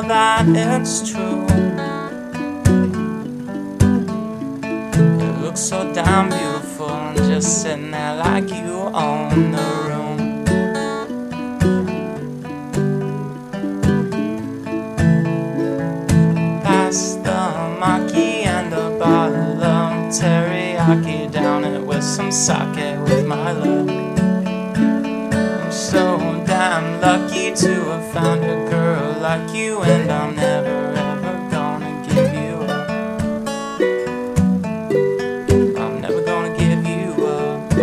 that it's true. It looks so damn beautiful, and just sitting there like you own the room. Pass the maki and a bottle of teriyaki, down it with some sake with my luck. I'm so damn lucky to have found a girl like you, and I'm never ever gonna give you up. I'm never gonna give you up.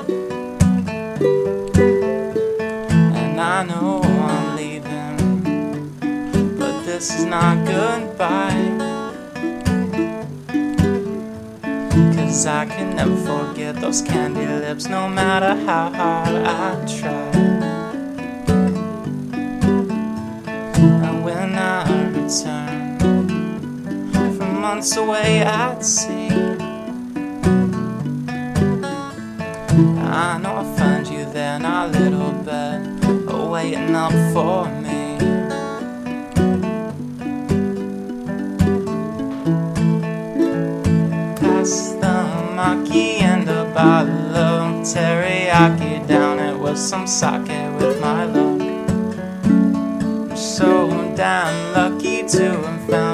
And I know I'm leaving, but this is not goodbye. 'Cause I can never forget those candy lips, no matter how hard I try. And when I return from months away at sea, I know I'll find you there in our little bed, waiting up for me. Pass the maki and a bottle of teriyaki, down it with some sake with my luck. I'm so damn lucky to have found